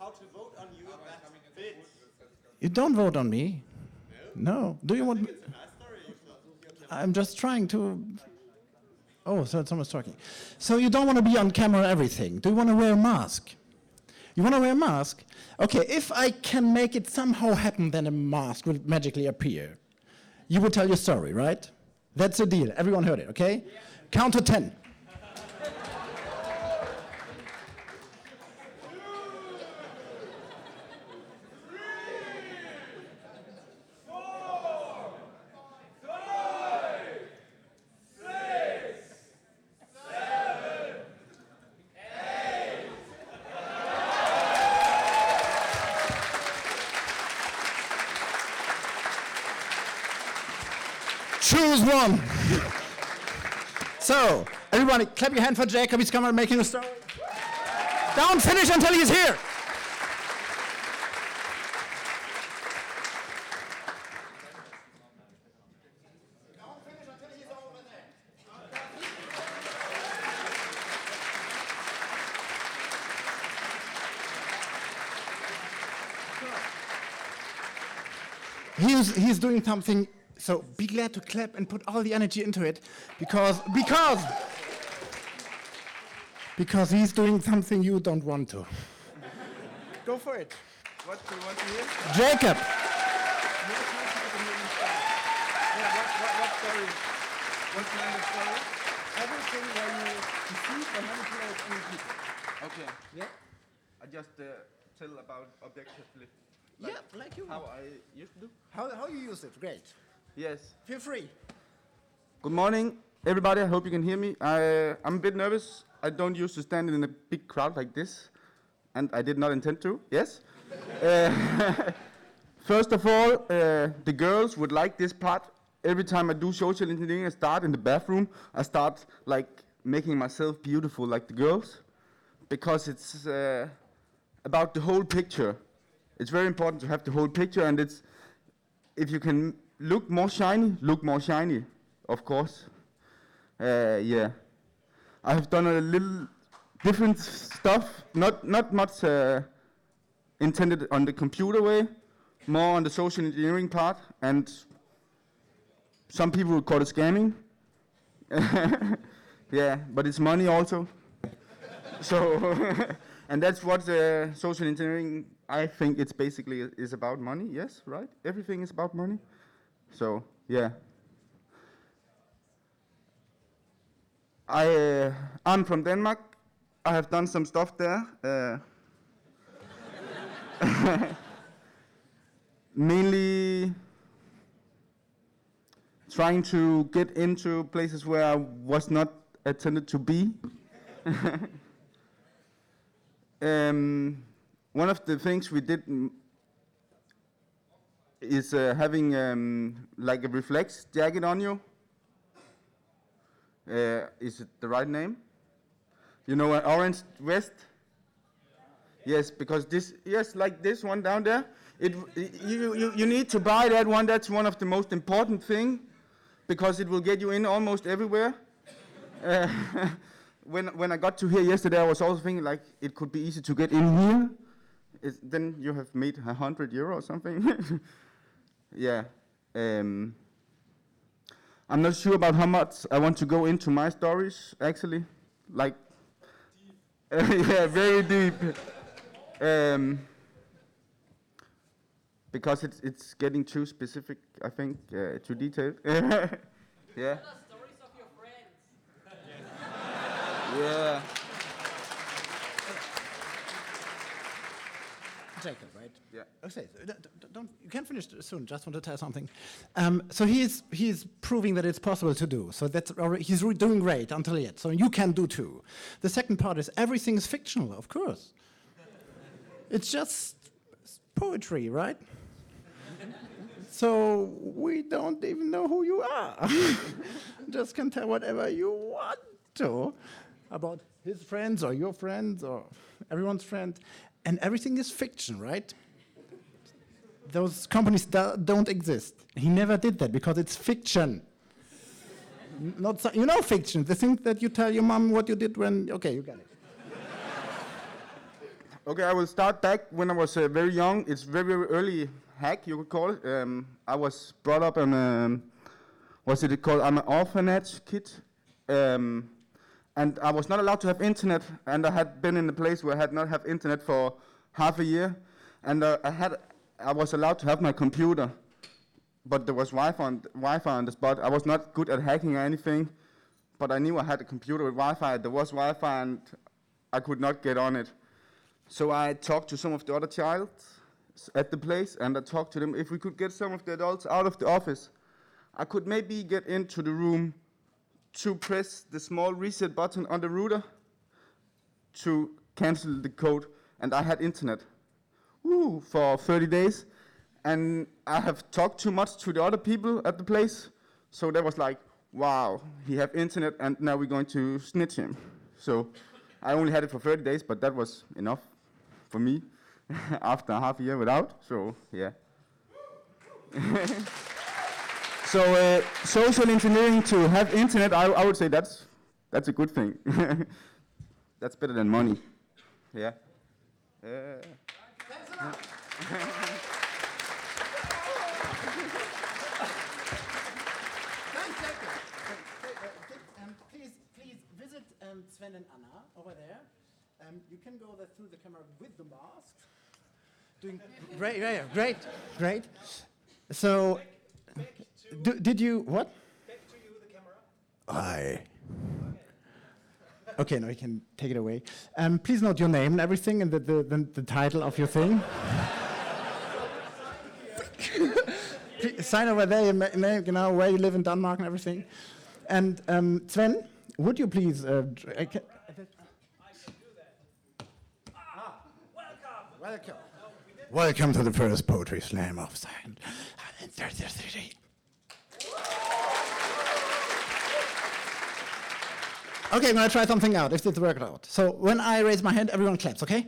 allowed to vote on you. That's fit. You don't vote on me. No. Do you want me? It's a nice story. I'm just trying to. Oh, so someone's talking. So you don't want to be on camera everything. Do you want to wear a mask? You want to wear a mask? Okay, if I can make it somehow happen, then a mask will magically appear. You will tell your story, right? That's the deal. Everyone heard it, okay? Yeah. Count to 10. Choose one. So, everybody, clap your hand for Jacob. He's coming making a story. Don't finish until he's here. Don't finish until he's over there. He's doing something. So be glad to clap and put all the energy into it, because he's doing something you don't want to. Go for it. What do you want to hear? Jacob. What story? What kind of story? Everything where you see or manipulate other people. Okay. Yeah. I just tell about objectively. Like you. How I used to do. How you use it? Great. Yes. Feel free. Good morning, everybody. I hope you can hear me. I'm a bit nervous. I don't used to stand in a big crowd like this, and I did not intend to. Yes. First of all, the girls would like this part. Every time I do social engineering, I start in the bathroom. I start like making myself beautiful like the girls, because it's about the whole picture. It's very important to have the whole picture, and it's if you can look more shiny, of course. Yeah. I have done a little different stuff, not much intended on the computer way, more on the social engineering part, and some people would call it scamming. Yeah, but it's money also. So, and that's what social engineering, I think it's basically is about money, yes, right? Everything is about money. So, yeah. I'm from Denmark. I have done some stuff there. Mainly trying to get into places where I was not intended to be. One of the things we did is having like a reflex jacket on you. Is it the right name? You know, an orange vest? Yes, because this, yes, like this one down there. You need to buy that one. That's one of the most important thing, because it will get you in almost everywhere. When I got to here yesterday, I was also thinking like it could be easy to get in here. Then you have made €100 or something. Yeah. I'm not sure about how much I want to go into my stories, actually. Like, yeah, very deep. Because it's getting too specific, I think, too detailed. Yeah. Tell us stories of your friends. Yeah. Jacob, right? Yeah. Okay, so don't you can finish soon. Just want to tell something. So he's proving that it's possible to do. So that's already, he's doing great until yet. So you can do too. The second part is everything is fictional, of course. It's just poetry, right? So we don't even know who you are. Just can tell whatever you want to about his friends or your friends or everyone's friend. And everything is fiction, right? Those companies don't exist. He never did that because it's fiction. Not so, you know fiction, the thing that you tell your mom what you did when, okay, you got it. Okay, I will start back when I was very young. It's very, very early hack, you could call it. I was brought up in, what's it called? I'm an orphanage kid. And I was not allowed to have internet, and I had been in a place where I had not have internet for half a year. And I was allowed to have my computer, but there was Wi-Fi on the spot. I was not good at hacking or anything, but I knew I had a computer with Wi-Fi. There was Wi-Fi, and I could not get on it. So I talked to some of the other childs at the place, and I talked to them if we could get some of the adults out of the office. I could maybe get into the room to press the small reset button on the router to cancel the code, and I had internet. Woo, for 30 days. And I have talked too much to the other people at the place, so that was like, wow, he have internet, and now we're going to snitch him. So I only had it for 30 days, but that was enough for me after half a year without, so yeah. So social engineering to have internet, I would say that's a good thing. That's better than money, yeah. Thanks a lot. Thanks, Jacob. Please visit Sven and Anna over there. You can go there through the camera with the mask. Doing great. So, did you what? Back to you, the camera. Aye. Okay, now you can take it away. Please note your name and everything, and the title of your thing. Please sign over there your name, you know, where you live in Denmark and everything. And Sven, would you please? I can do that. Welcome. Welcome to the first poetry slam of Science. Okay, I'm gonna try something out, if this works out. So when I raise my hand, everyone claps, okay?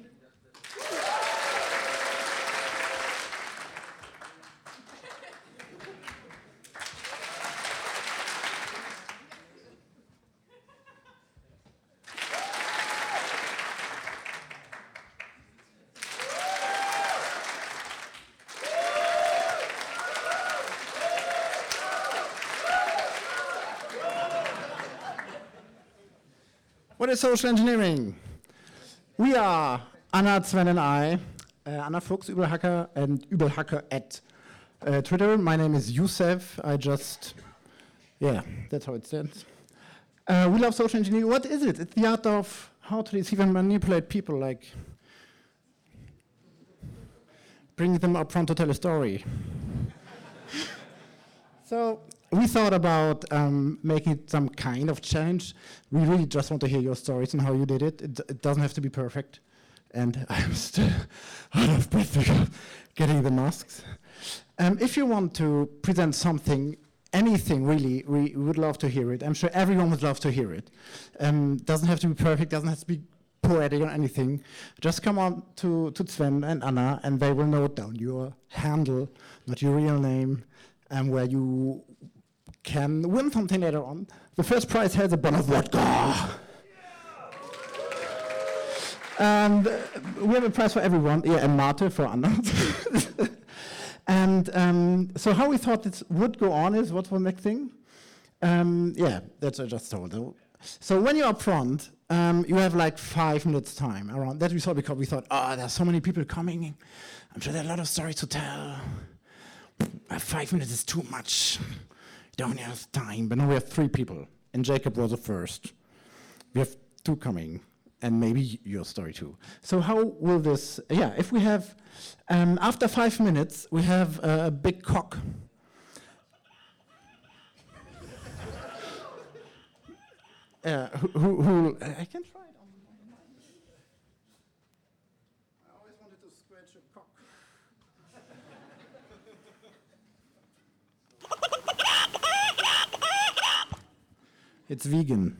What is social engineering? We are Anna, Sven, and I, Anna Fuchs, Übelhacker, and Übelhacker at Twitter. My name is Youssef. That's how it stands. We love social engineering. What is it? It's the art of how to deceive and manipulate people, like bring them up front to tell a story. So we thought about making it some kind of challenge. We really just want to hear your stories and how you did it. It doesn't have to be perfect. And I'm still out of breath because getting the masks. If you want to present something, anything really, we would love to hear it. I'm sure everyone would love to hear it. Doesn't have to be perfect, doesn't have to be poetic or anything. Just come on to Sven and Anna, and they will note down your handle, not your real name, and where you can win something later on. The first prize has a bottle of vodka. And we have a prize for everyone. Yeah, and Mate for Anna. And so how we thought this would go on is, what's the next thing? That's what I just told you. So when you're up front, you have like 5 minutes time around. That we thought because we thought, there's so many people coming. I'm sure there are a lot of stories to tell. 5 minutes is too much. Don't have time. But now we have 3 people, and Jacob was the first. We have 2 coming, and maybe your story too. So how will this? If we have after 5 minutes, we have a big cock. Who I can try it on my mind. I always wanted to scratch a cock. It's vegan.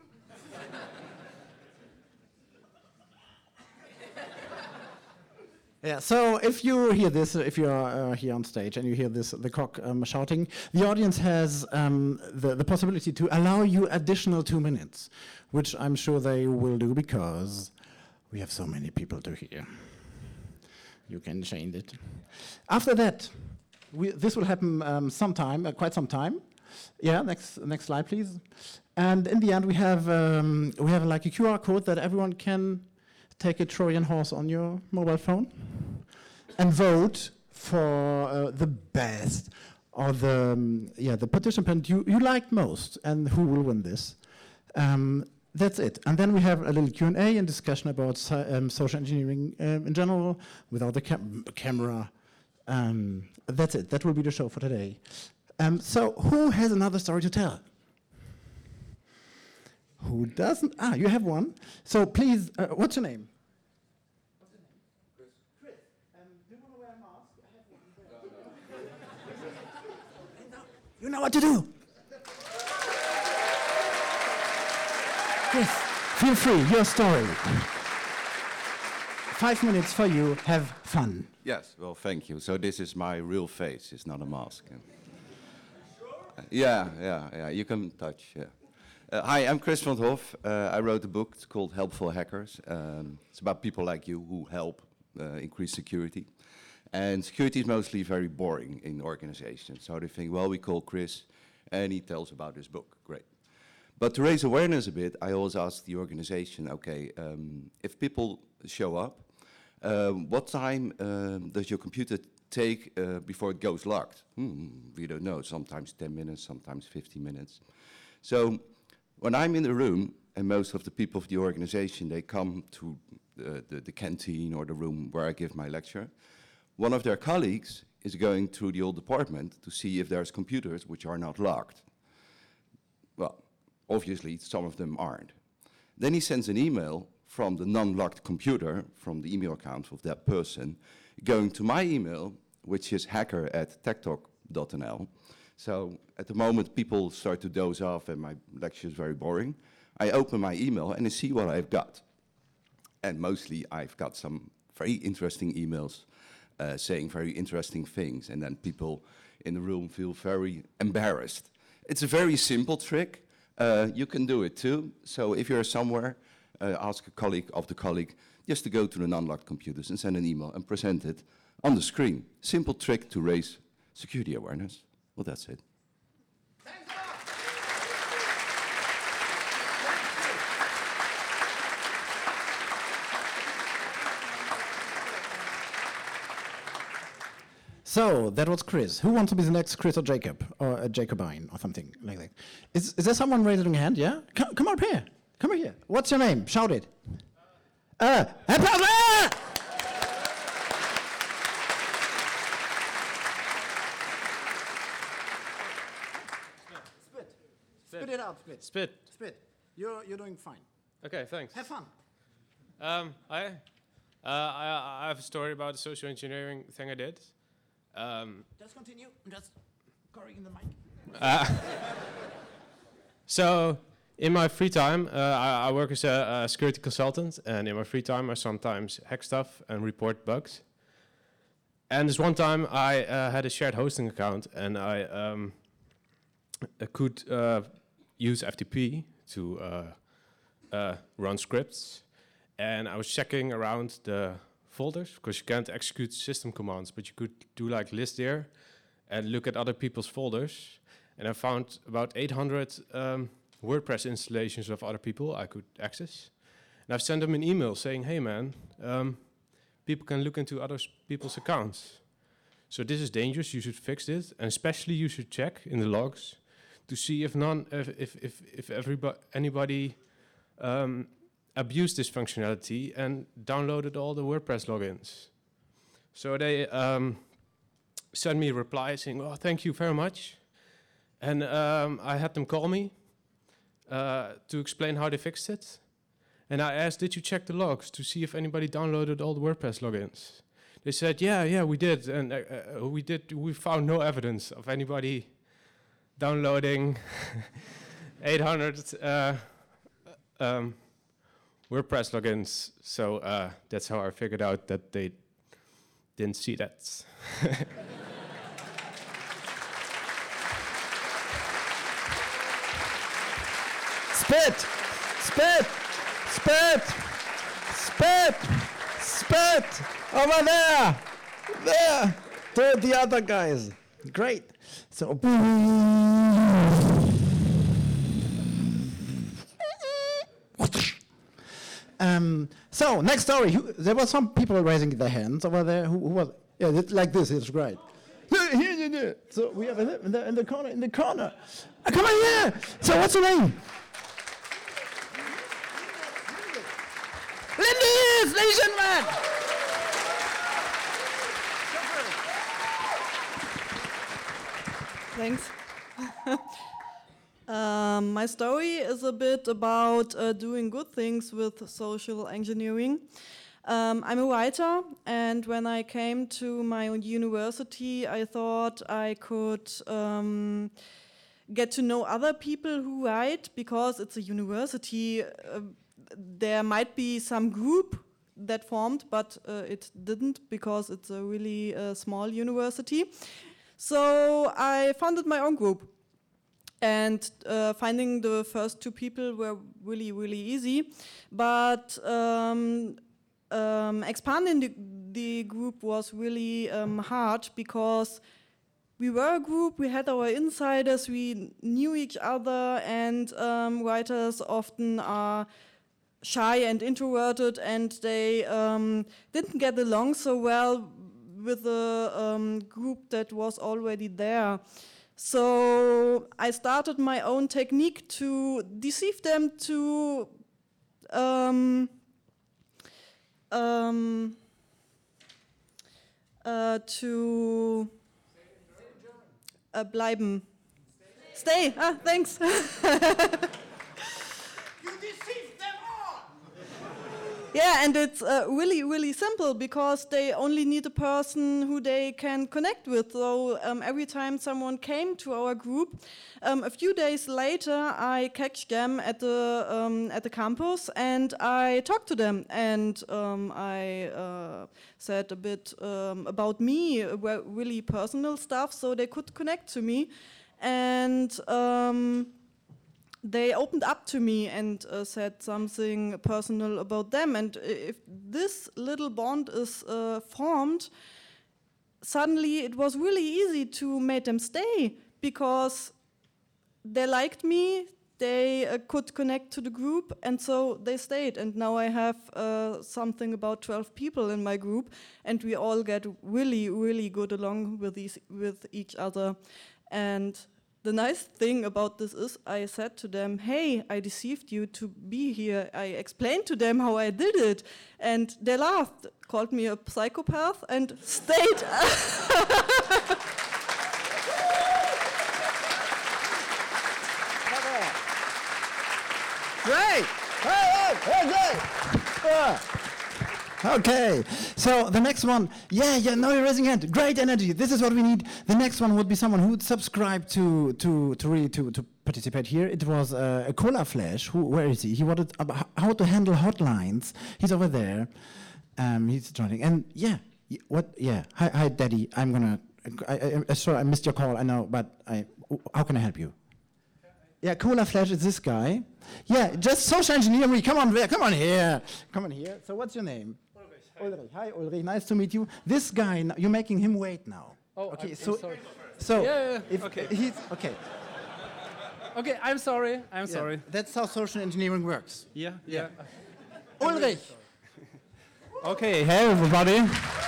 So if you hear this, if you're here on stage and you hear this, the cock shouting, the audience has the possibility to allow you additional 2 minutes, which I'm sure they will do because We have so many people to hear. You can change it. After that, this will happen sometime, quite some time. Yeah, next slide, please. And in the end, we have like a QR code that everyone can take a Trojan horse on your mobile phone and vote for the best or the participant you liked most and who will win this. That's it. And then we have a little Q&A and discussion about social engineering in general without the camera. That's it. That will be the show for today. So who has another story to tell? Who doesn't? Ah, you have one. So please, what's your name? Chris. Do you want to wear a mask? I have one. You know what to do. Chris, feel free, your story. 5 minutes for you, have fun. Yes, well, thank you. So this is my real face, it's not a mask. Yeah, you can touch, yeah. Hi, I'm Chris van 't Hof. I wrote a book, it's called Helpful Hackers. It's about people like you who help increase security. And security is mostly very boring in organizations. So they think, well, we call Chris and he tells about his book, great. But to raise awareness a bit, I always ask the organization, okay, if people show up, what time does your computer take before it goes locked? We don't know, sometimes 10 minutes, sometimes 15 minutes. So when I'm in the room, and most of the people of the organization, they come to the canteen or the room where I give my lecture, one of their colleagues is going to the whole department to see if there's computers which are not locked. Well, obviously, some of them aren't. Then he sends an email from the non-locked computer, from the email account of that person, going to my email, which is hacker@techtalk.nl. So at the moment, people start to doze off and my lecture is very boring. I open my email and I see what I've got. And mostly, I've got some very interesting emails saying very interesting things. And then people in the room feel very embarrassed. It's a very simple trick. You can do it too. So if you're somewhere, ask a colleague of the colleague just to go to the non-locked computers and send an email and present it on the screen. Simple trick to raise security awareness. Well, that's it. So that was Chris. Who wants to be the next Chris or Jacob or a Jacobine or something like that? Is there someone raising a hand? Yeah, come up here. Come here. What's your name? Shout it. Spit it out. Spit. You're doing fine. Okay, thanks. Have fun. I have a story about a social engineering thing I did. Just continue. I'm just correcting the mic. So, in my free time, I work as a security consultant, and in my free time, I sometimes hack stuff and report bugs. And this one time, I had a shared hosting account, and I could use FTP to run scripts. And I was checking around the folders, because you can't execute system commands, but you could do like list there and look at other people's folders. And I found about 800 WordPress installations of other people I could access. And I've sent them an email saying, hey man, people can look into other people's accounts. So this is dangerous, you should fix this. And especially you should check in the logs to see if anybody abused this functionality and downloaded all the WordPress logins. So they sent me a reply saying, oh, thank you very much. And I had them call me to explain how they fixed it. And I asked, did you check the logs to see if anybody downloaded all the WordPress logins? They said, yeah, we did. And we found no evidence of anybody downloading 800 WordPress logins. So that's how I figured out that they didn't see that. Spit! Spit! Spit! Over there! There! To the other guys. Great. So. So next story. There were some people raising their hands over there. Who was? Yeah, like this. It's great. So we have in the corner. In the corner. Come on here. So what's your name? Ladies and gentlemen. Thanks. My story is a bit about doing good things with social engineering. I'm a writer, and when I came to my own university, I thought I could get to know other people who write, because it's a university. There might be some group that formed, but it didn't, because it's a really small university. So I founded my own group. And finding the first two people were really, really easy. But expanding the group was really hard, because we were a group, we had our insiders, we knew each other, and writers often are shy and introverted, and they didn't get along so well with the group that was already there. So I started my own technique to deceive them, to bleiben. Stay. Ah, thanks. You deceived them all! Yeah, and it's really, really simple, because they only need a person who they can connect with. So every time someone came to our group, a few days later, I catch them at the campus, and I talked to them, and I said a bit about me, really personal stuff, so they could connect to me, and they opened up to me and said something personal about them. And if this little bond is formed, suddenly it was really easy to make them stay, because they liked me, they could connect to the group, and so they stayed. And now I have something about 12 people in my group, and we all get really, really good along with each other. And the nice thing about this is, I said to them, hey, I deceived you to be here. I explained to them how I did it, and they laughed, called me a psychopath, and stayed. Great! Okay, so the next one, yeah, now you're raising hand. Great energy. This is what we need. The next one would be someone who would subscribe to participate here. It was a Cola Flash. Where is he? He wanted how to handle hotlines. He's over there. He's joining. And yeah, what? Yeah. Hi, Daddy. I'm gonna. Sorry, I missed your call. I know, but how can I help you? Yeah, Cola Flash is this guy. Yeah, just social engineering. Come on here. Come on here. So what's your name? Ulrich. Hi, Ulrich. Nice to meet you. This guy, you're making him wait now. Oh, okay. I'm So sorry. Yeah, if okay. He's okay. Okay, I'm sorry. I'm sorry. That's how social engineering works. Yeah. Ulrich. Okay, hey everybody.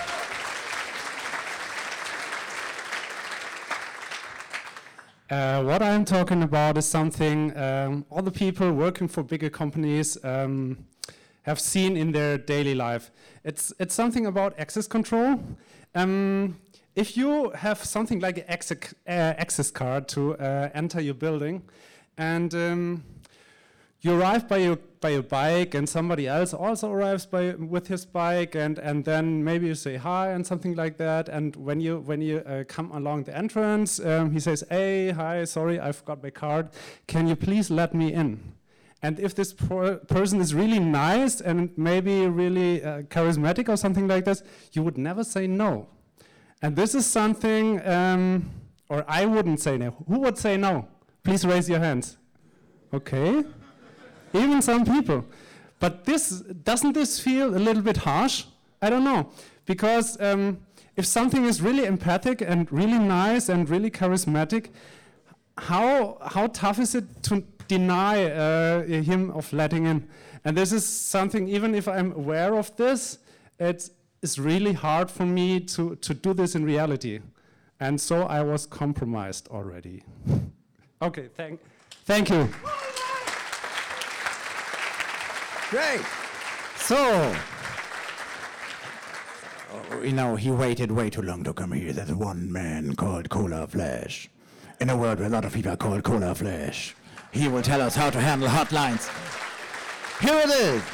What I'm talking about is something all the people working for bigger companies have seen in their daily life. It's something about access control. If you have something like an access card to enter your building, and you arrive by your bike, and somebody else also arrives with his bike, and then maybe you say hi and something like that. And when you come along the entrance, he says, "Hey, hi, sorry, I forgot my card. Can you please let me in?" And if this person is really nice and maybe really charismatic or something like this, you would never say no. And this is something, or I wouldn't say no. Who would say no? Please raise your hands. Okay. Even some people. But doesn't this feel a little bit harsh? I don't know, because if something is really empathic and really nice and really charismatic, how tough is it to deny him of letting in? And this is something, even if I'm aware of this, it's really hard for me to do this in reality. And so I was compromised already. Okay, thank you. Great. So, he waited way too long to come here. There's one man called Cola Flash. In a world where a lot of people are called Cola Flash. He will tell us how to handle hotlines. Here it is.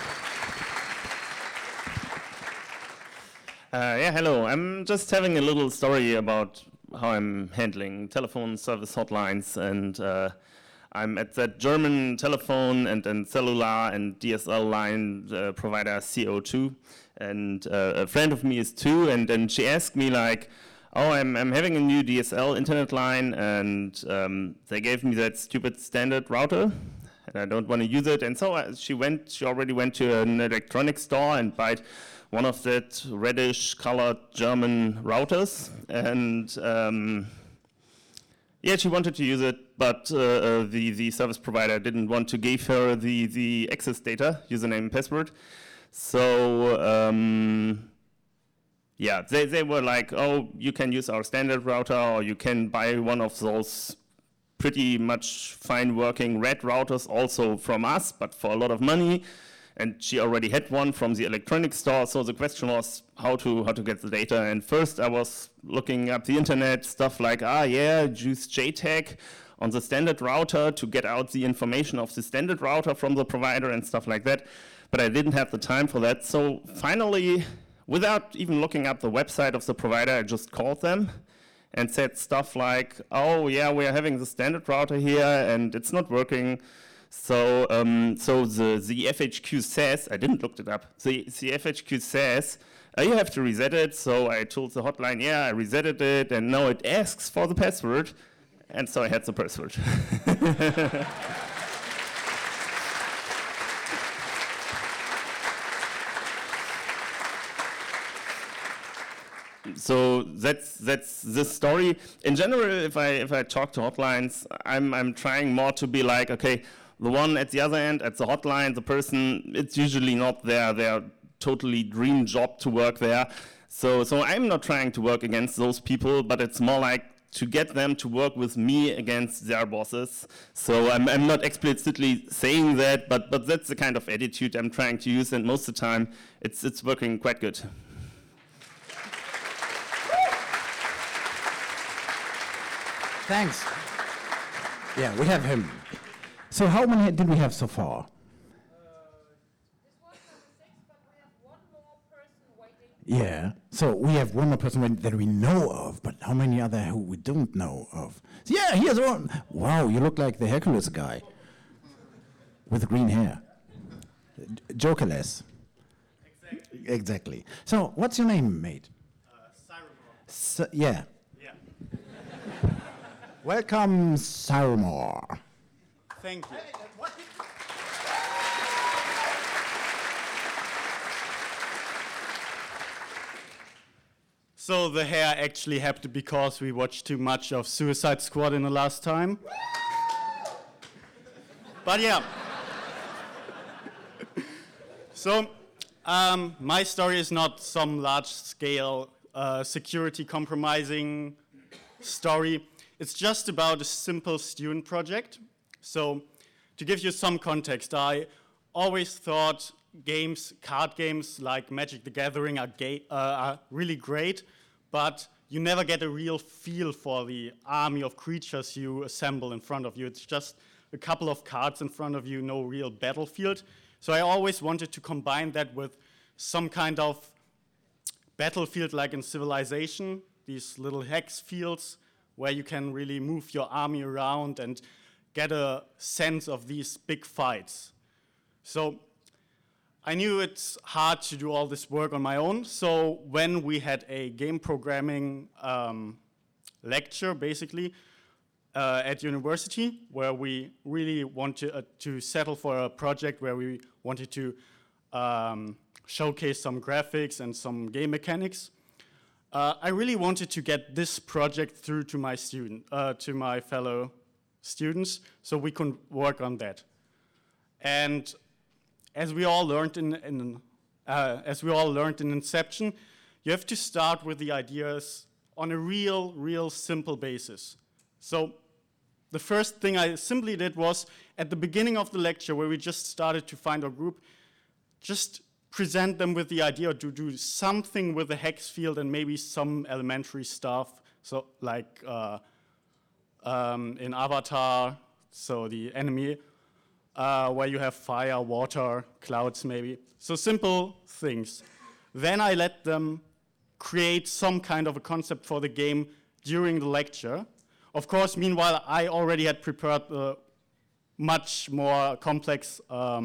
Yeah, hello. I'm just having a little story about how I'm handling telephone service hotlines, and I'm at that German telephone and cellular and DSL line provider CO2, and a friend of me is too, and then she asked me like, oh, I'm having a new DSL internet line, and they gave me that stupid standard router, and I don't want to use it, and so she already went to an electronics store and bought one of that reddish colored German routers, and yeah, she wanted to use it, but the service provider didn't want to give her the access data, username and password. So yeah, they were like, oh, you can use our standard router, or you can buy one of those pretty much fine working red routers also from us, but for a lot of money. And she already had one from the electronics store, so the question was how to get the data. And first I was looking up the internet, stuff like, use JTAG on the standard router to get out the information of the standard router from the provider and stuff like that. But I didn't have the time for that. So finally, without even looking up the website of the provider, I just called them and said stuff like, oh yeah, we're having the standard router here and it's not working. So the FHQ says, I didn't look it up, the FHQ says, you have to reset it. So I told the hotline, yeah, I resetted it, and now it asks for the password. And so I had the password. So that's the story. In general, if I talk to hotlines, I'm trying more to be like, okay, the one at the other end, at the hotline, the person, it's usually not their totally dream job to work there. So I'm not trying to work against those people, but it's more like to get them to work with me against their bosses. So I'm not explicitly saying that, but that's the kind of attitude I'm trying to use, and most of the time it's working quite good. Thanks. Yeah, we have him. So how many did we have so far? Yeah, so we have one more person that we know of, but how many other who we don't know of? Yeah, here's one. Wow, you look like the Hercules guy with green hair. Jokerless. Exactly. So, what's your name, mate? Cyromore. Yeah. Welcome, Cyromore. Thank you. So the hair actually happened because we watched too much of Suicide Squad in the last time. But yeah. So my story is not some large-scale security compromising story. It's just about a simple student project. So to give you some context, I always thought card games like Magic the Gathering are really great, but you never get a real feel for the army of creatures you assemble in front of you. It's just a couple of cards in front of you, no real battlefield. So I always wanted to combine that with some kind of battlefield like in Civilization, these little hex fields where you can really move your army around and get a sense of these big fights. So I knew it's hard to do all this work on my own, so when we had a game programming lecture, basically, at university, where we really wanted to settle for a project where we wanted to showcase some graphics and some game mechanics. I really wanted to get this project through to my to my fellow students, so we could work on that. And as we all learned in Inception, you have to start with the ideas on a real simple basis. So the first thing I simply did was, at the beginning of the lecture, where we just started to find our group, just present them with the idea to do something with the hex field and maybe some elementary stuff, so like in Avatar, so the enemy, where you have fire, water, clouds maybe. So simple things. Then I let them create some kind of a concept for the game during the lecture. Of course, meanwhile, I already had prepared a much more complex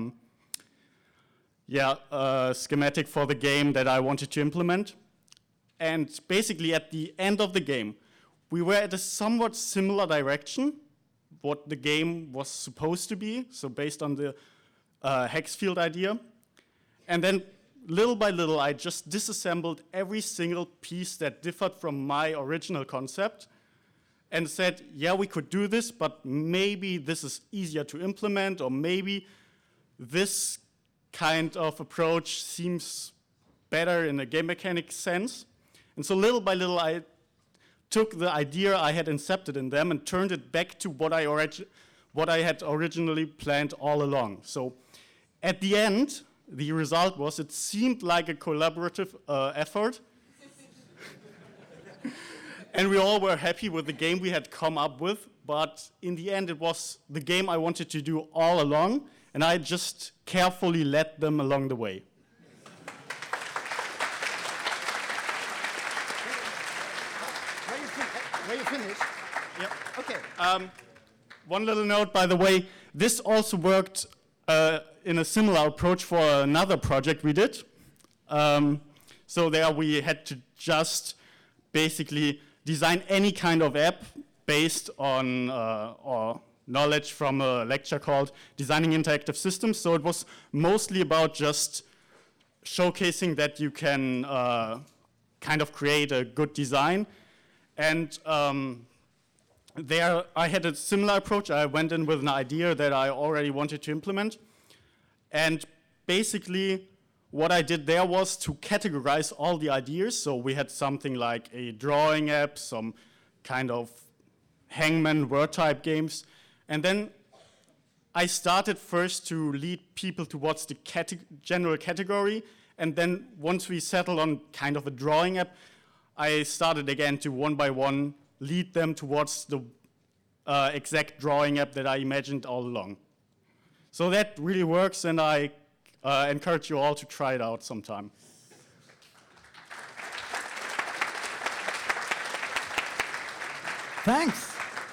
schematic for the game that I wanted to implement. And basically, at the end of the game, we were at a somewhat similar direction, what the game was supposed to be, so based on the hex field idea. And then, little by little, I just disassembled every single piece that differed from my original concept and said, yeah, we could do this, but maybe this is easier to implement, or maybe this kind of approach seems better in a game mechanic sense. And so little by little, I took the idea I had incepted in them and turned it back to what I had originally planned all along. So at the end, the result was it seemed like a collaborative effort. And we all were happy with the game we had come up with, but in the end, it was the game I wanted to do all along, and I just carefully led them along the way. Were you finished? Yeah. Okay. One little note, by the way, this also worked in a similar approach for another project we did. So there we had to just basically design any kind of app based on or knowledge from a lecture called Designing Interactive Systems. So it was mostly about just showcasing that you can kind of create a good design. And there I had a similar approach. I went in with an idea that I already wanted to implement. And basically what I did there was to categorize all the ideas. So we had something like a drawing app, some kind of hangman word type games. And then I started first to lead people towards the general category. And then once we settled on kind of a drawing app, I started again to one by one lead them towards the exact drawing app that I imagined all along. So that really works, and I encourage you all to try it out sometime. Thanks.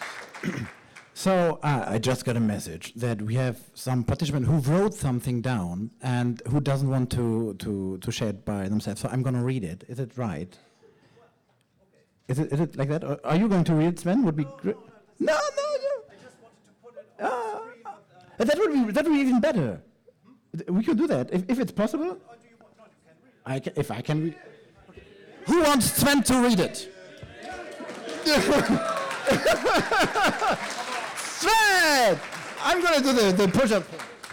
So I just got a message that we have some participant who wrote something down and who doesn't want to share it by themselves. So I'm going to read it. Is it right? Is it like that? Or are you going to read it, Sven? Would be great. No. I just wanted to put it on the screen. That would be even better. We could do that if it's possible. Or do you want? No, you can read it. If I can read. Okay. Who wants Sven to read it? Sven! I'm going to do the push-up.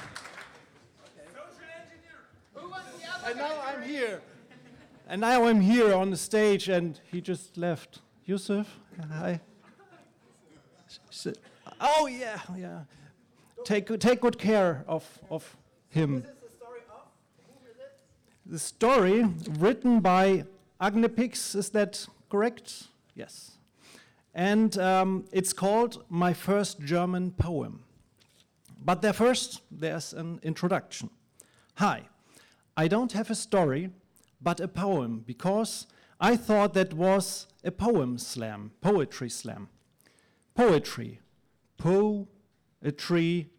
And now I'm here. And now I'm here on the stage, and he just left. Yusuf, hi. Oh yeah. Take good care of him. Who is this the story of? Who is it? The story written by Agnepix. Is that correct? Yes. And it's called My First German Poem. But there's an introduction. Hi, I don't have a story, but a poem, because I thought that was a poetry slam. Poetry. Poetry.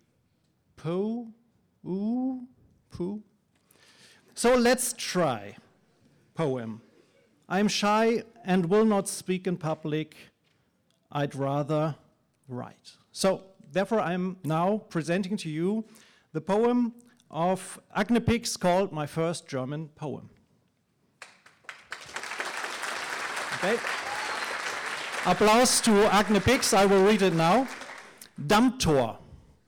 Poo. So let's try. Poem. I'm shy and will not speak in public. I'd rather write. So, therefore, I'm now presenting to you the poem of Agnepix called My First German Poem. Okay. Applause to Agnepix. I will read it now. Dammtor.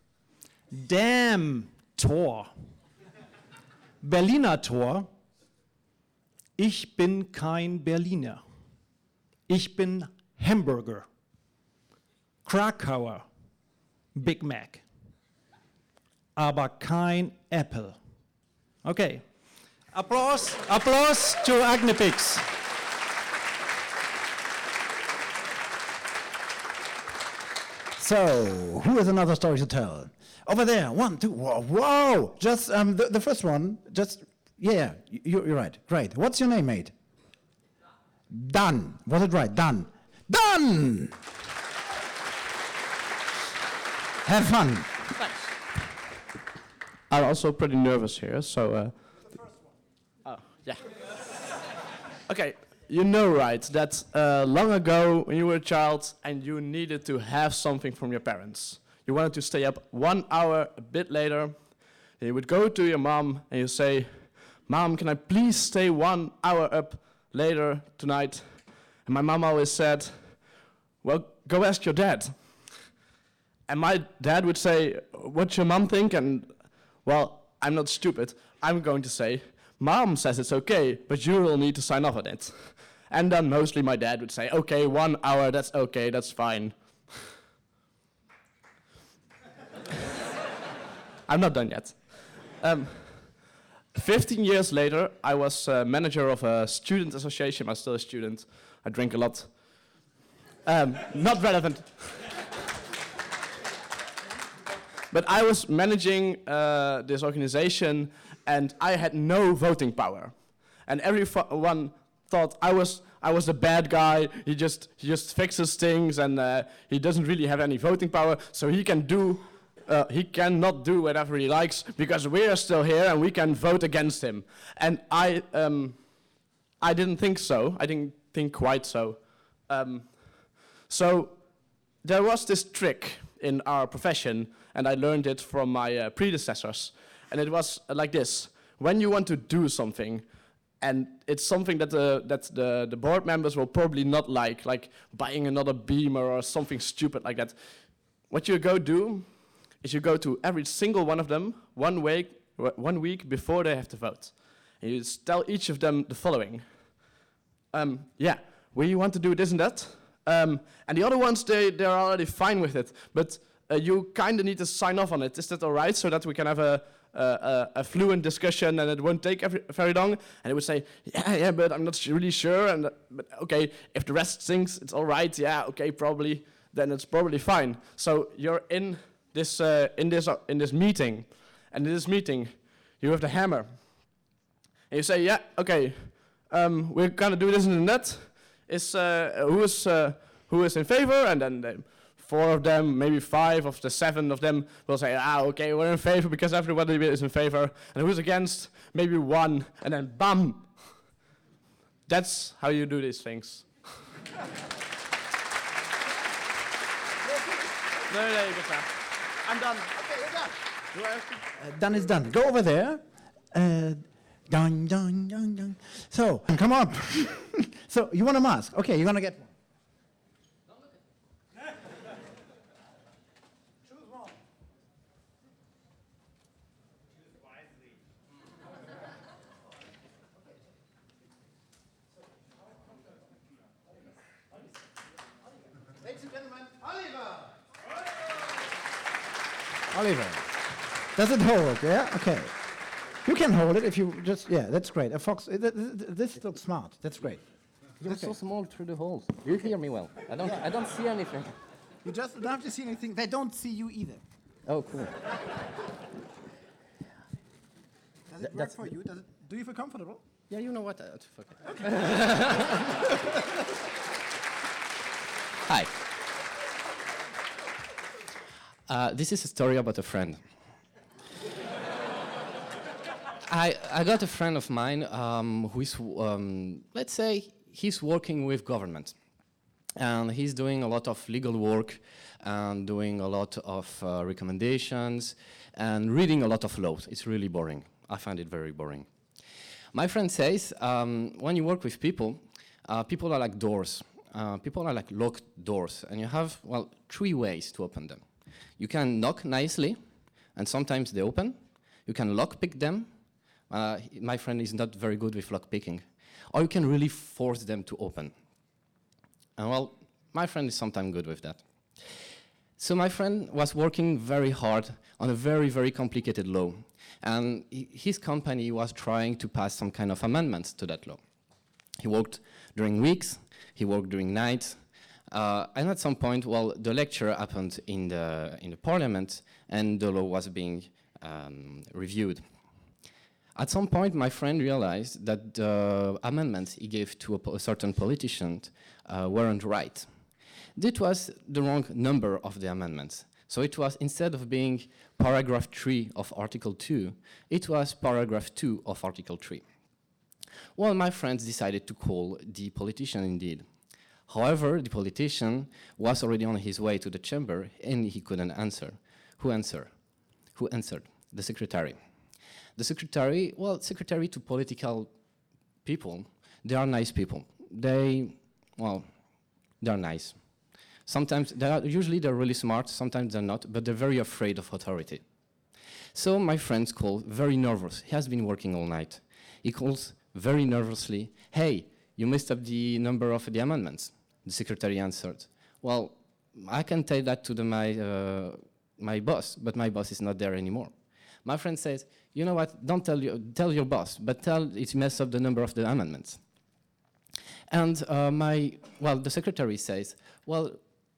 Damn Tor. Berliner Tor. Ich bin kein Berliner. Ich bin Hamburger. Krakauer. Big Mac. Aber kein Apple. Okay. Applause to Agnepix. So, who has another story to tell? Over there, 1, 2, whoa! Just the first one, just, yeah, you're right, great. What's your name, mate? Dan. Was it right? Dan. Dan! Have fun. Thanks. I'm also pretty nervous here, so... Oh, yeah. Okay, you know, right, that long ago when you were a child and you needed to have something from your parents. You wanted to stay up 1 hour a bit later, and you would go to your mom and you say, Mom, can I please stay 1 hour up later tonight? And my mom always said, well, go ask your dad. And my dad would say, what's your mom think? And, well, I'm not stupid. I'm going to say, Mom says it's okay, but you will need to sign off on it. And then mostly my dad would say, okay, 1 hour, that's okay, that's fine. I'm not done yet. 15 years later, I was manager of a student association. I'm still a student. I drink a lot. Not relevant. But I was managing this organization, and I had no voting power. And everyone thought I was the bad guy. He just fixes things, and he doesn't really have any voting power. So he cannot do whatever he likes because we are still here and we can vote against him. And I didn't think so. I didn't think quite so. So there was this trick in our profession, and I learned it from my predecessors. And it was like this: when you want to do something, and it's something that the board members will probably not like buying another Beamer or something stupid like that, what you do is you go to every single one of them 1 week before they have to vote. And you tell each of them the following. Yeah, we want to do this and that. And the other ones, they're already fine with it. But you kind of need to sign off on it. Is that all right? So that we can have a fluent discussion and it won't take very long. And they would say, yeah, but I'm not really sure. And but okay, if the rest thinks it's all right, yeah, okay, probably, then it's probably fine. So you're in this meeting, and in this meeting, you have the hammer, and you say, yeah, okay, we're gonna do this and that. Who is in favor? And then 4 of them, maybe 5 of the 7 of them will say, okay, we're in favor because everybody is in favor. And who's against? Maybe 1, and then bam. That's how you do these things. No, you go. I'm done. Okay, you're done. Do I have to? Done is done. Go over there. Dun. So, come up. So, you want a mask? Okay, you're gonna get one. Choose one. Choose wisely. Ladies and gentlemen, Oliver! Oliver. Does it hold? Yeah? Okay. You can hold it if you just, yeah, that's great. A fox, this looks smart. That's great. You're so small through the holes. You hear me well. I don't see anything. You just don't have to see anything. They don't see you either. Oh, cool. Does it work for you? Do you feel comfortable? Yeah, you know what? Fuck it. Okay. Hi. This is a story about a friend. I got a friend of mine who is, let's say, he's working with government. and he's doing a lot of legal work and doing a lot of recommendations and reading a lot of laws. It's really boring. I find it very boring. My friend says, when you work with people, people are like doors. People are like locked doors, and you have, well, 3 ways to open them. You can knock nicely, and sometimes they open. You can lockpick them. My friend is not very good with lockpicking. Or you can really force them to open. And well, my friend is sometimes good with that. So my friend was working very hard on a very, very complicated law. And his company was trying to pass some kind of amendments to that law. He worked during weeks, he worked during nights, and at some point, well, the lecture happened in the parliament, and the law was being reviewed. At some point, my friend realized that the amendments he gave to a certain politician weren't right. This was the wrong number of the amendments. So it was, instead of being paragraph 3 of Article 2, it was paragraph 2 of Article 3. Well, my friends decided to call the politician indeed. However, the politician was already on his way to the chamber and he couldn't answer. Who answered? Who answered? The secretary. The secretary, well, secretary to political people, they are nice people. They're nice. Sometimes, usually they're really smart, sometimes they're not, but they're very afraid of authority. So my friend's called, very nervous. He has been working all night. He calls very nervously, "Hey, you messed up the number of the amendments." The secretary answered, "Well, I can tell that to my boss, but my boss is not there anymore." My friend says, "You know what, don't tell your boss, but tell it messed up the number of the amendments." And the secretary says, "Well,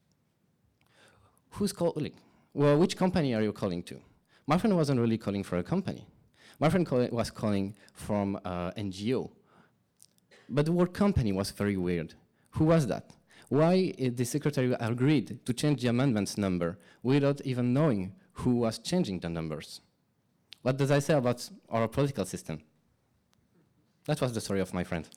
who's calling? Well, which company are you calling to?" My friend wasn't really calling for a company. My friend was calling from NGO. But the word company was very weird. Who was that? Why the secretary agreed to change the amendments number without even knowing who was changing the numbers? What does I say about our political system? That was the story of my friend.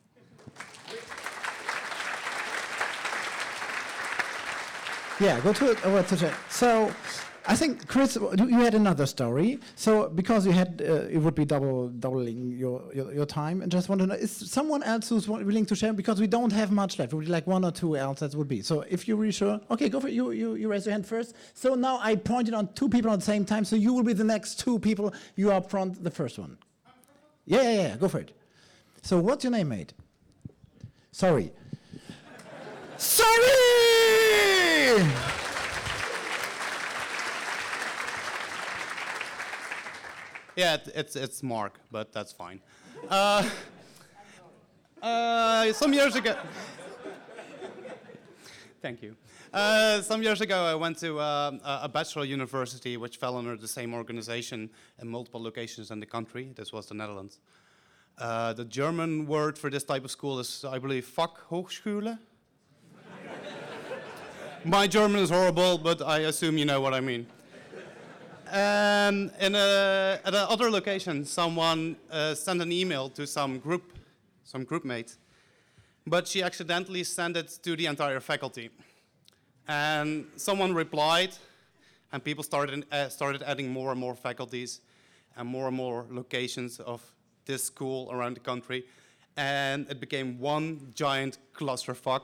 Yeah, go to it. So, I think, Chris, you had another story. So, because you had, it would be doubling your time. And just want to know, is someone else who's willing to share? Because we don't have much left. It would be like 1 or 2 else that would be. So, if you're really sure, okay, go for it. You raise your hand first. So now I pointed on 2 people at the same time. So you will be the next 2 people. You are up front, the first one. Yeah. Go for it. So, what's your name, mate? Sorry. Yeah, it's Mark, but that's fine. Some years ago, thank you. Some years ago, I went to a bachelor university which fell under the same organization in multiple locations in the country. This was the Netherlands. The German word for this type of school is, I believe, Fachhochschule. My German is horrible, but I assume you know what I mean. And at another location, someone sent an email to some group mate, but she accidentally sent it to the entire faculty. And someone replied, and people started adding more and more faculties and more locations of this school around the country, and it became one giant clusterfuck.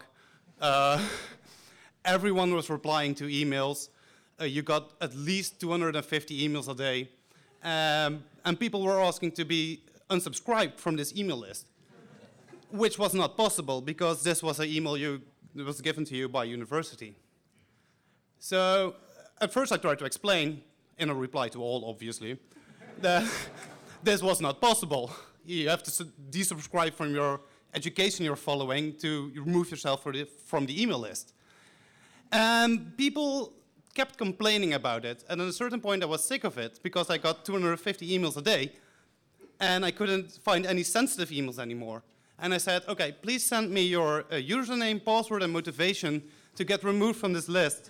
Everyone was replying to emails. You got at least 250 emails a day. And people were asking to be unsubscribed from this email list, which was not possible because this was an email that was given to you by university. So at first I tried to explain, in a reply to all, obviously, that this was not possible. You have to desubscribe from your education you're following to remove yourself from the email list. And people kept complaining about it, and at a certain point I was sick of it because I got 250 emails a day and I couldn't find any sensitive emails anymore. And I said, okay, please send me your username, password, and motivation to get removed from this list.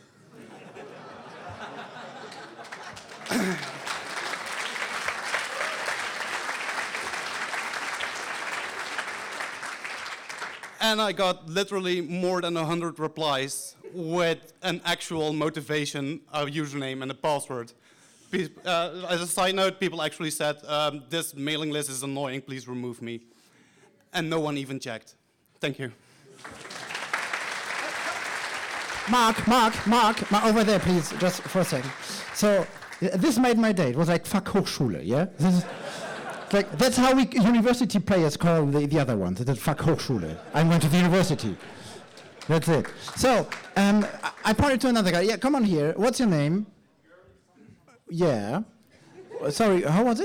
And I got literally more than 100 replies with an actual motivation, a username, and a password. As a side note, people actually said, this mailing list is annoying, please remove me. And no one even checked. Thank you. Mark, over there, please, just for a second. So, this made my day. It was like Fachhochschule, yeah? This is like, that's how we university players call the other ones. It's Fachhochschule. I'm going to the university. That's it. So, I pointed to another guy. Yeah, come on here. What's your name? Yeah. Sorry, how was it?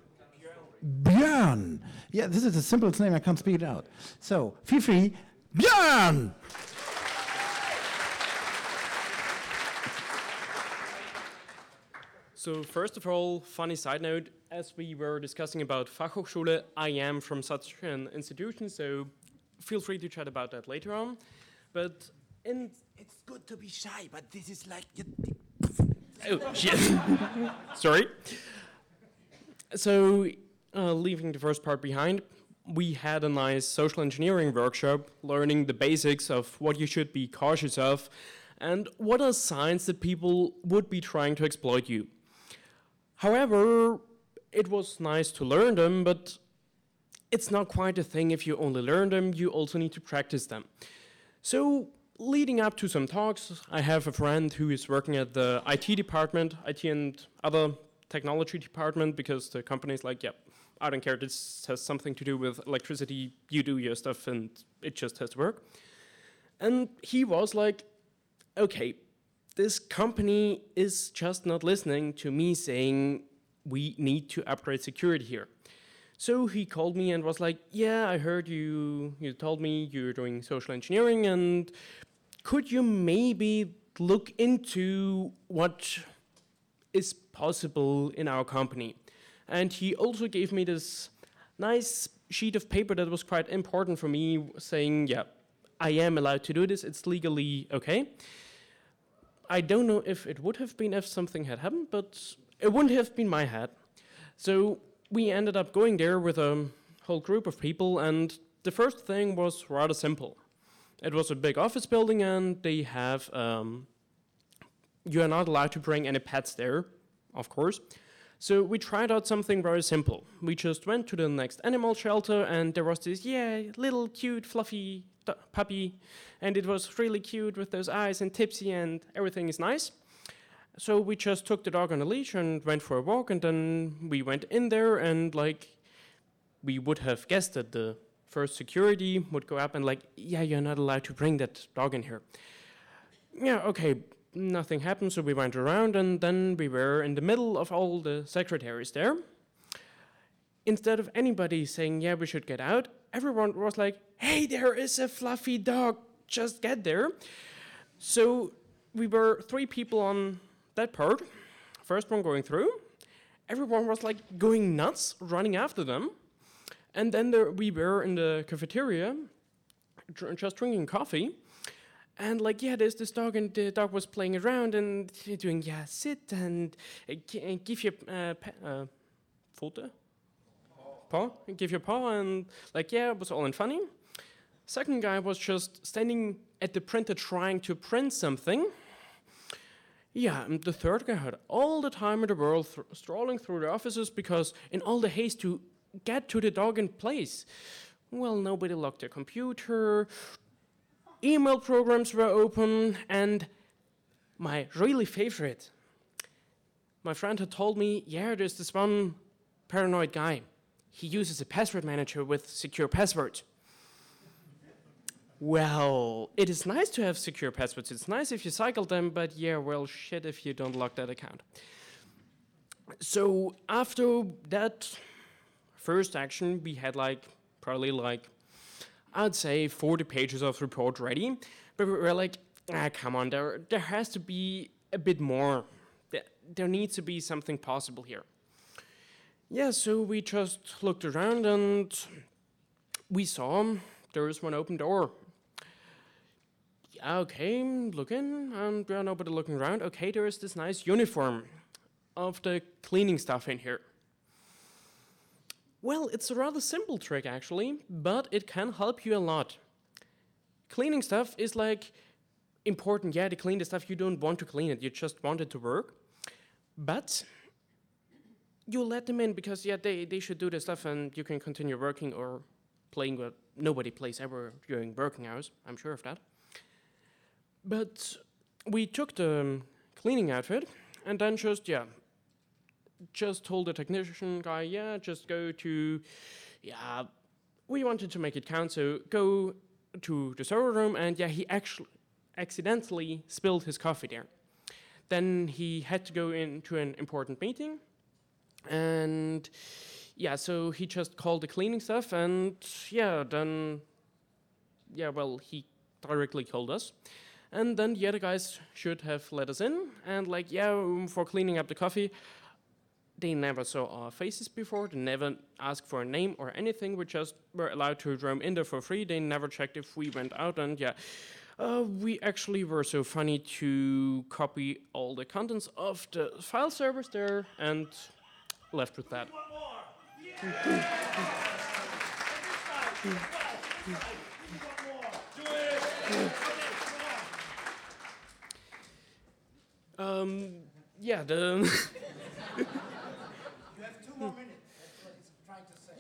Björn. Yeah, this is the simplest name. I can't speak it out. So, feel free. Björn! So first of all, funny side note, as we were discussing about Fachhochschule, I am from such an institution, so feel free to chat about that later on. But it's good to be shy, but this is like... Oh, shit. Sorry. So, leaving the first part behind, we had a nice social engineering workshop, learning the basics of what you should be cautious of, and what are signs that people would be trying to exploit you. However, it was nice to learn them, but it's not quite a thing if you only learn them, you also need to practice them. So, leading up to some talks, I have a friend who is working at the IT department, IT and other technology department, because the company is like, yeah, I don't care, this has something to do with electricity, you do your stuff and it just has to work. And he was like, okay, this company is just not listening to me saying we need to upgrade security here. So he called me and was like, yeah, I heard you told me you're doing social engineering, and could you maybe look into what is possible in our company? And he also gave me this nice sheet of paper that was quite important for me, saying, yeah, I am allowed to do this, it's legally okay. I don't know if it would have been if something had happened, but it wouldn't have been my hat. So we ended up going there with a whole group of people, and the first thing was rather simple. It was a big office building, and they have, you are not allowed to bring any pets there, of course. So we tried out something very simple. We just went to the next animal shelter, and there was this, little cute fluffy puppy, and it was really cute with those eyes and tipsy, and everything is nice. So we just took the dog on a leash and went for a walk, and then we went in there, and like, we would have guessed that the first security would go up and like, yeah, you're not allowed to bring that dog in here. Yeah, okay, nothing happened, so we went around, and then we were in the middle of all the secretaries there. Instead of anybody saying, yeah, we should get out, everyone was like, hey, there is a fluffy dog, just get there. So we were 3 people on that part, first one going through. Everyone was like going nuts, running after them. And then we were in the cafeteria, just drinking coffee. And like, yeah, there's this dog, and the dog was playing around and doing, yeah, sit and give your paw, give your paw, and like, yeah, it was all in funny. Second guy was just standing at the printer trying to print something. Yeah, and the third guy had all the time in the world strolling through the offices, because in all the haste to get to the dog in place, well, nobody locked their computer, email programs were open, and my really favorite, my friend had told me, yeah, there's this one paranoid guy. He uses a password manager with secure passwords. Well, it is nice to have secure passwords. It's nice if you cycle them, but yeah, well, shit if you don't lock that account. So after that first action, we had probably I'd say 40 pages of report ready, but we were like, come on, there has to be a bit more. There needs to be something possible here. Yeah, so we just looked around, and we saw there is one open door. Okay, looking, and yeah, nobody looking around. Okay, there is this nice uniform of the cleaning stuff in here. Well, it's a rather simple trick, actually, but it can help you a lot. cleaning stuff is like important. Yeah, to clean the stuff, you don't want to clean it, you just want it to work. But you let them in because yeah, they should do the stuff and you can continue working or playing what nobody plays ever during working hours, I'm sure of that. But we took the cleaning outfit and then just told the technician guy, yeah, just go to, yeah, we wanted to make it count, so go to the server room, and yeah, he actually accidentally spilled his coffee there. Then he had to go into an important meeting, and yeah, so he just called the cleaning stuff, and yeah, then, yeah, well, he directly called us. And then the other guys should have let us in, and like, yeah, for cleaning up the coffee, they never saw our faces before, they never asked for a name or anything, we just were allowed to roam in there for free, they never checked if we went out, and yeah, we actually were so funny to copy all the contents of the file servers there, and left with that. Yeah, the... You have 2 more minutes, that's what he's trying to say.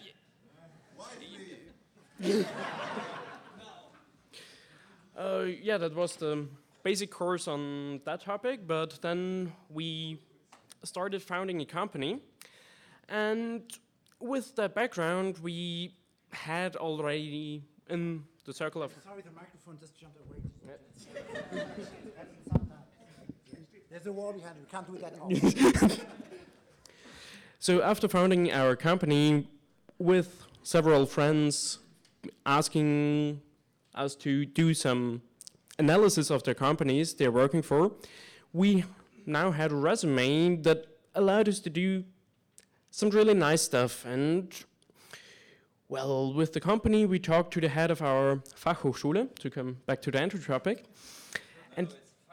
Yeah, that was the basic course on that topic, but then we started founding a company, and with that background, we had already in the circle of... Sorry, the microphone just jumped away. There's a wall behind it, we can't do that at all. So after founding our company with several friends asking us to do some analysis of their companies they're working for, we now had a resume that allowed us to do some really nice stuff. And well, with the company, we talked to the head of our Fachhochschule, to come back to the entry topic. And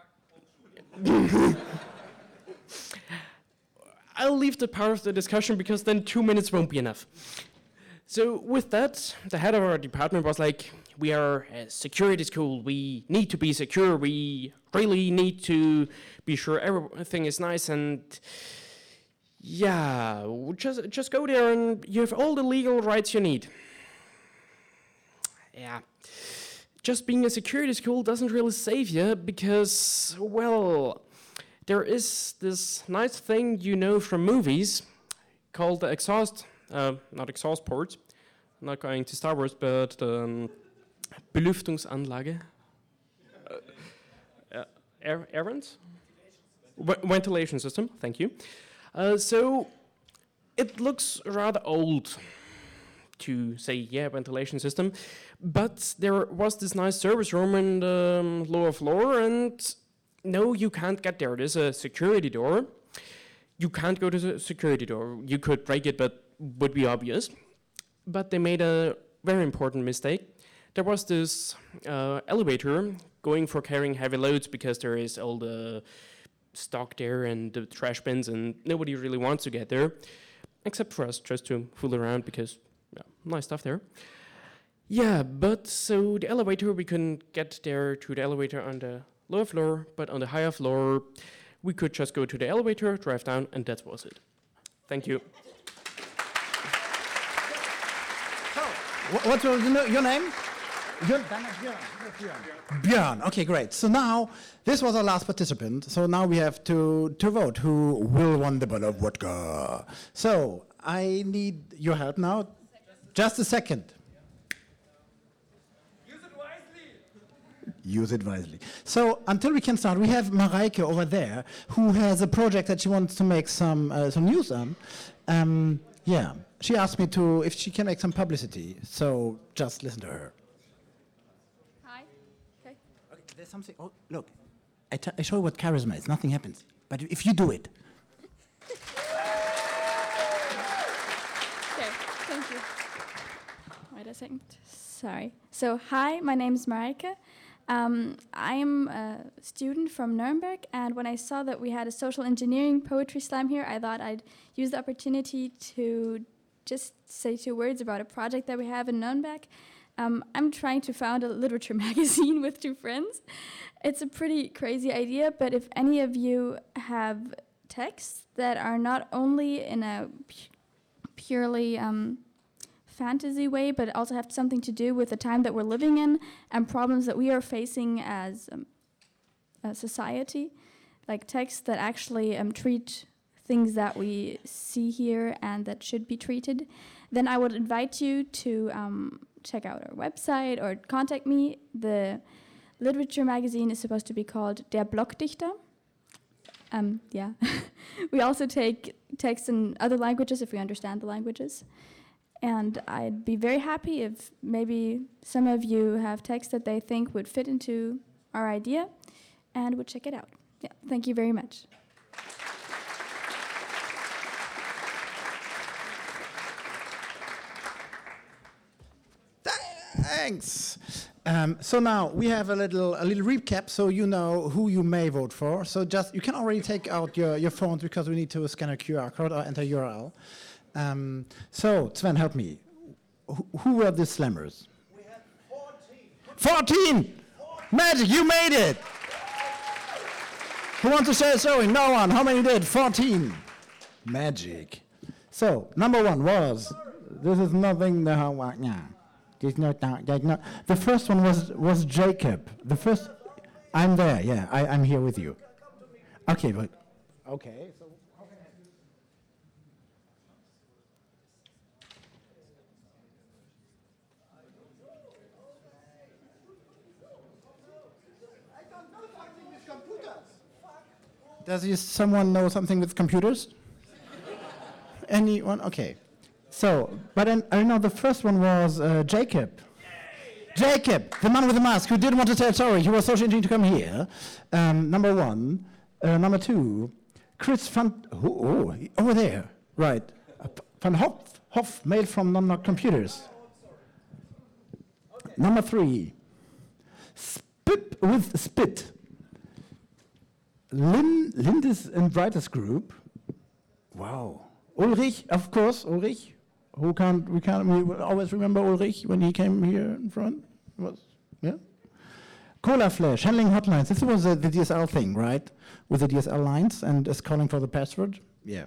I'll leave the part of the discussion because then 2 minutes won't be enough. So with that, the head of our department was like, we are a security school, we need to be secure, we really need to be sure everything is nice, and yeah, just go there and you have all the legal rights you need. Yeah. Just being a security school doesn't really save you because, well, there is this nice thing you know from movies called the not exhaust ports, I'm not going to Star Wars, but the Belüftungsanlage. Air vents? Ventilation system, thank you. So it looks rather old to say, yeah, ventilation system, but there was this nice service room in the lower floor, and no, you can't get there. There's a security door. You can't go to the security door. You could break it, but would be obvious. But they made a very important mistake. There was this elevator going for carrying heavy loads because there is all the stock there and the trash bins, and nobody really wants to get there, except for us, just to fool around because, yeah, nice stuff there. Yeah, but so the elevator, we couldn't get there to the elevator on the lower floor, but on the higher floor, we could just go to the elevator, drive down, and that was it. Thank you. So, what's your name? Björn. Okay, great. So now, this was our last participant. So now we have to vote who will win the bottle of vodka. So I need your help now. Just a second. Use it wisely. So until we can start, we have Mareike over there who has a project that she wants to make some news on. Yeah, she asked me if she can make some publicity. So just listen to her. Hi. Okay. Okay, there's something. Oh, look, I show you what charisma is. Nothing happens, but if you do it. Okay. Thank you. Wait a second. Sorry. So hi, my name is Mareike. I'm a student from Nuremberg, and when I saw that we had a social engineering poetry slam here, I thought I'd use the opportunity to just say 2 words about a project that we have in Nuremberg. I'm trying to found a literature magazine with 2 friends. It's a pretty crazy idea, but if any of you have texts that are not only in a purely fantasy way, but also have something to do with the time that we're living in and problems that we are facing as a society, like texts that actually treat things that we see here and that should be treated, then I would invite you to check out our website or contact me. The literature magazine is supposed to be called Der Blockdichter. Yeah. We also take texts in other languages if we understand the languages. And I'd be very happy if maybe some of you have texts that they think would fit into our idea and would check it out. Yeah, thank you very much. Thanks. So now we have a little recap, so you know who you may vote for. So just you can already take out your phones because we need to scan a QR code or enter URL. So Sven, help me. Who were the slammers? We had 14. Magic, you made it. Who wants to share a story? No one. How many did? 14. Magic. So number 1 was. This is nothing. The first one was Jacob. The first, I'm there. Yeah, I'm here with you. Okay, but okay. So how can I help you? I don't know something with computers. Does someone know something with computers? Anyone? Okay. So, but I know the first one was Jacob. Jacob, the man with the mask who didn't want to tell a story. He was so engineering to come here. Number 1. Number 2, Chris van... over there. Right. Van Hoff, mail from Non-Knock Computers. Number 3, Spip with Spit. Lindis and Brightest Group. Wow. Ulrich, of course, Ulrich. We always remember Ulrich when he came here in front. Yeah. Cola Flash, handling hotlines. This was the DSL thing, right? With the DSL lines and is calling for the password. Yeah.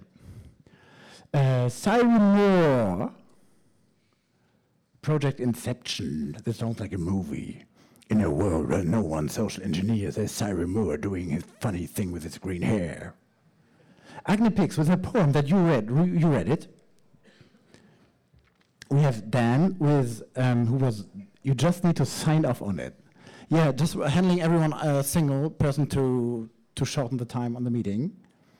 Siren Moore. Project Inception. This sounds like a movie. In a world where no one social engineers, there's Siren Moore doing his funny thing with his green hair. Agnipix with a poem that you read. You read it. We have Dan with who was. You just need to sign off on it. Yeah, just handling everyone a single person to shorten the time on the meeting.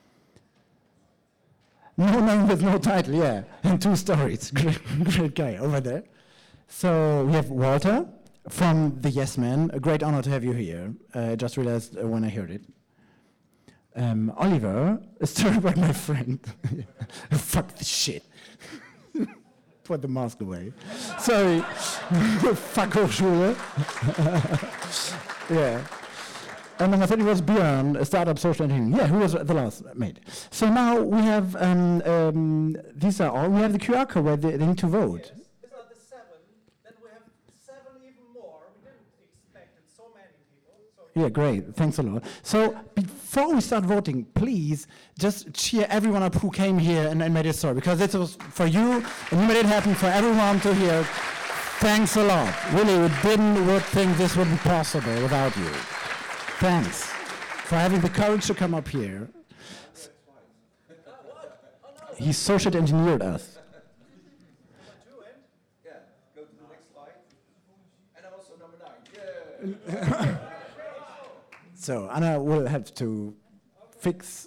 No name with no title. Yeah, and 2 stories. Great guy over there. So we have Walter from the Yes Men. A great honor to have you here. I just realized when I heard it. Oliver, a story about my friend. Fuck this shit. Put the mask away. Sorry. Fuck Hochschule. Yeah. And number 30 was Björn, a startup social engineering. Yeah, who was the last mate. So now we have, these are all, we have the QR code where they need to vote. These are the 7. Then we have 7 even more. We didn't expect it, so many people. Yeah, great. Thanks a lot. So before we start voting, please just cheer everyone up who came here and made it story, because this was for you, and you made it happen for everyone to hear. Thanks a lot. Really, would think this would be possible without you. Thanks for having the courage to come up here. He social engineered us. Yeah, go to the next slide. And also number 9. Yeah. So Anna will have to fix.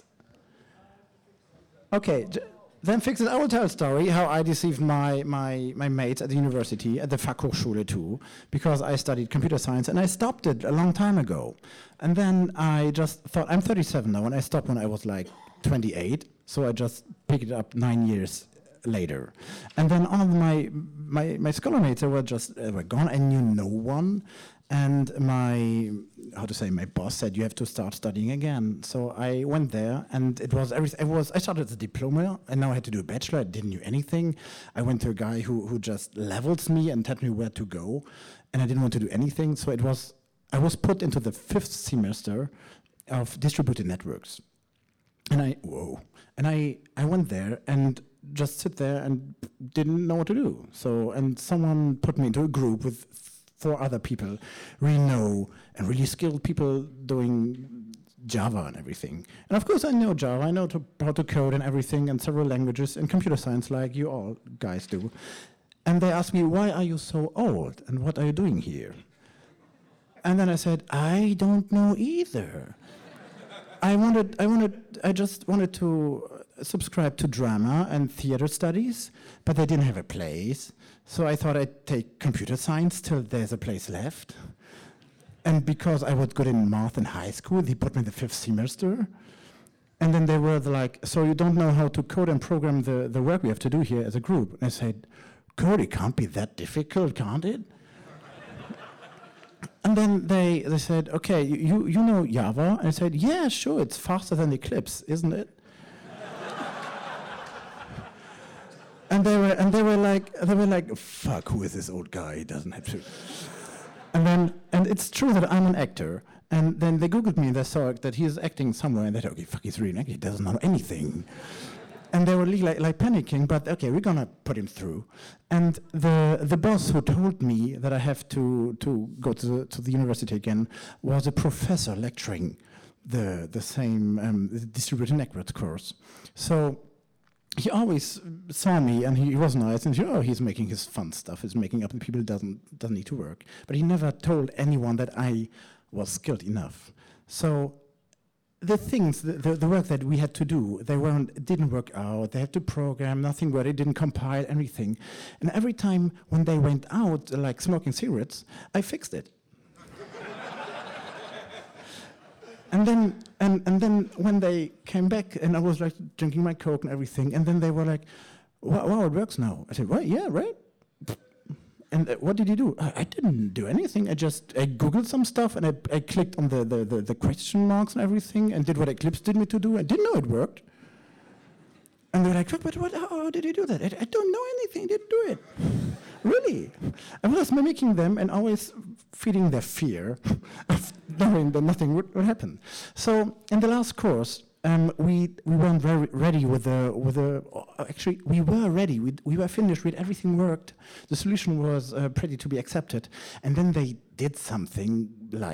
Okay, then fix it. I will tell a story how I deceived my mates at the university, at the Fachhochschule too, because I studied computer science and I stopped it a long time ago. And then I just thought, I'm 37 now, and I stopped when I was like 28, so I just picked it up 9 years later. And then all of my scholar mates were just were gone. I knew no one, And my boss said, you have to start studying again. So I went there, and it was everything. I started as a diploma, and now I had to do a bachelor. I didn't do anything. I went to a guy who just levels me and told me where to go, and I didn't want to do anything. So I was put into the 5th semester of distributed networks. And I went there and just sit there and didn't know what to do. So, and someone put me into a group with 4 other people, really know and really skilled people doing Java and everything. And of course I know Java, I know how to code and everything, and several languages and computer science like you all guys do. And they asked me, why are you so old and what are you doing here? And then I said, I don't know either. I just wanted to subscribe to drama and theater studies, but they didn't have a place. So I thought I'd take computer science till there's a place left. And because I was good in math in high school, they put me in the 5th semester. And then they were like, so you don't know how to code and program the work we have to do here as a group. And I said, code, it can't be that difficult, can't it? And then they said, okay, you know Java? And I said, yeah, sure, it's faster than Eclipse, isn't it? And they were like, fuck, who is this old guy? He doesn't have to. And it's true that I'm an actor. And then they Googled me and they saw that he's acting somewhere, and they thought, okay, fuck, he's really an actor. He doesn't know anything. And they were like panicking, but okay, we're gonna put him through. And the boss who told me that I have to go to the university again was a professor lecturing the same distributed networks course. So he always saw me, and he was nice, and he said, oh, he's making his fun stuff, he's making up the people, doesn't need to work. But he never told anyone that I was skilled enough. So the things, the work that we had to do, didn't work out. They had to program, nothing worked, it didn't compile, anything. And every time when they went out, like smoking cigarettes, I fixed it. And then when they came back, and I was like drinking my Coke and everything, and then they were like, wow, it works now. I said, what? Yeah, right? And what did you do? I didn't do anything. I Googled some stuff, and I clicked on the question marks and everything, and did what Eclipse did me to do. I didn't know it worked. And they're like, but how did you do that? I don't know anything. I didn't do it. Really? I was mimicking them and always feeding their fear of knowing that nothing would happen. So in the last course, we weren't very ready actually, we were ready. We were finished with everything worked. The solution was ready to be accepted. And then they did something